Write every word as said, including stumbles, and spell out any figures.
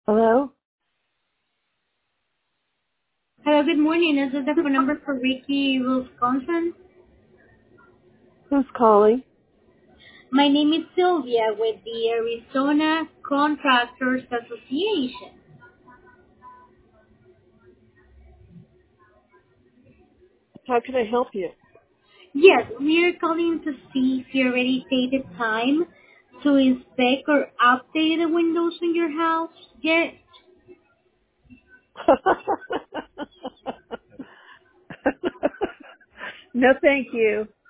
Hello? Hello, good morning. Is it the phone number for Ricky, Wisconsin? Who's calling? My name is Sylvia with the Arizona Contractors Association. How can I help you? Yes, we are calling to see if you already stated time to inspect or update the windows in your house yet. No, thank you.